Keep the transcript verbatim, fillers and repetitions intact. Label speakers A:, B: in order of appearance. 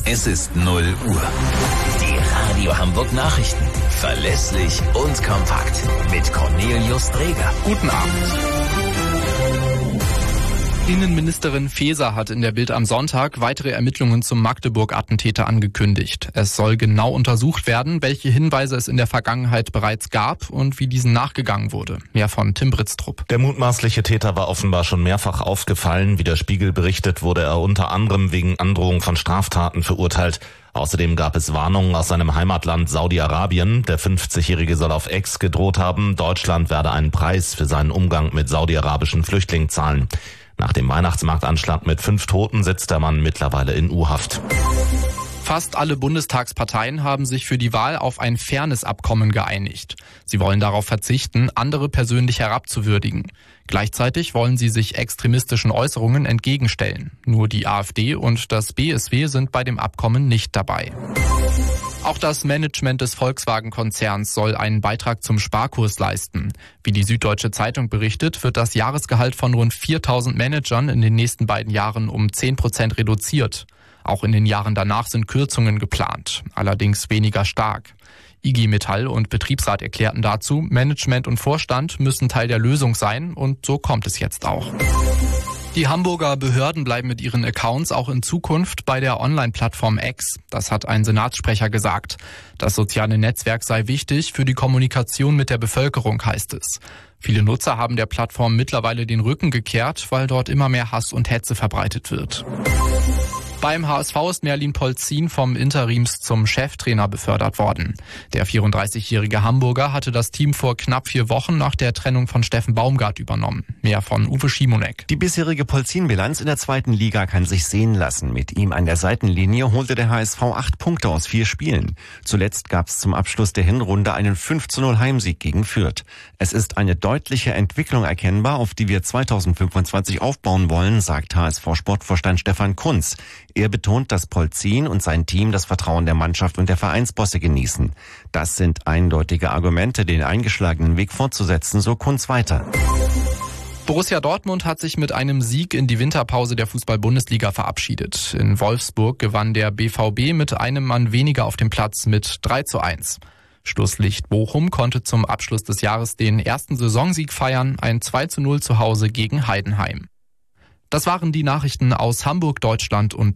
A: Es ist null Uhr. Die Radio Hamburg Nachrichten. Verlässlich und kompakt. Mit Cornelius Dreger.
B: Guten Abend. Innenministerin Faeser hat in der Bild am Sonntag weitere Ermittlungen zum Magdeburg-Attentäter angekündigt. Es soll genau untersucht werden, welche Hinweise es in der Vergangenheit bereits gab und wie diesen nachgegangen wurde. Mehr von Tim Britztrup.
C: Der mutmaßliche Täter war offenbar schon mehrfach aufgefallen. Wie der Spiegel berichtet, wurde er unter anderem wegen Androhung von Straftaten verurteilt. Außerdem gab es Warnungen aus seinem Heimatland Saudi-Arabien. Der fünfzigjährige soll auf Ex gedroht haben, Deutschland werde einen Preis für seinen Umgang mit saudi-arabischen Flüchtlingen zahlen. Nach dem Weihnachtsmarktanschlag mit fünf Toten sitzt der Mann mittlerweile in U-Haft.
B: Fast alle Bundestagsparteien haben sich für die Wahl auf ein Fairness-Abkommen geeinigt. Sie wollen darauf verzichten, andere persönlich herabzuwürdigen. Gleichzeitig wollen sie sich extremistischen Äußerungen entgegenstellen. Nur die AfD und das B S W sind bei dem Abkommen nicht dabei. Auch das Management des Volkswagen-Konzerns soll einen Beitrag zum Sparkurs leisten. Wie die Süddeutsche Zeitung berichtet, wird das Jahresgehalt von rund viertausend Managern in den nächsten beiden Jahren um zehn Prozent reduziert. Auch in den Jahren danach sind Kürzungen geplant, allerdings weniger stark. I G Metall und Betriebsrat erklärten dazu, Management und Vorstand müssen Teil der Lösung sein und so kommt es jetzt auch. Die Hamburger Behörden bleiben mit ihren Accounts auch in Zukunft bei der Online-Plattform X. Das hat ein Senatssprecher gesagt. Das soziale Netzwerk sei wichtig für die Kommunikation mit der Bevölkerung, heißt es. Viele Nutzer haben der Plattform mittlerweile den Rücken gekehrt, weil dort immer mehr Hass und Hetze verbreitet wird. Beim H S V ist Merlin Polzin vom Interims zum Cheftrainer befördert worden. Der vierunddreißigjährige Hamburger hatte das Team vor knapp vier Wochen nach der Trennung von Steffen Baumgart übernommen. Mehr von Uwe Schimonek.
D: Die bisherige Polzin-Bilanz in der zweiten Liga kann sich sehen lassen. Mit ihm an der Seitenlinie holte der H S V acht Punkte aus vier Spielen. Zuletzt gab es zum Abschluss der Hinrunde einen fünf zu null Heimsieg gegen Fürth. Es ist eine deutliche Entwicklung erkennbar, auf die wir zweitausendfünfundzwanzig aufbauen wollen, sagt H S V-Sportvorstand Stefan Kunz. Er betont, dass Polzin und sein Team das Vertrauen der Mannschaft und der Vereinsbosse genießen. Das sind eindeutige Argumente, den eingeschlagenen Weg fortzusetzen, so Kunz weiter.
B: Borussia Dortmund hat sich mit einem Sieg in die Winterpause der Fußball-Bundesliga verabschiedet. In Wolfsburg gewann der B V B mit einem Mann weniger auf dem Platz mit drei zu eins. Schlusslicht Bochum konnte zum Abschluss des Jahres den ersten Saisonsieg feiern, ein zwei zu null zu Hause gegen Heidenheim. Das waren die Nachrichten aus Hamburg, Deutschland und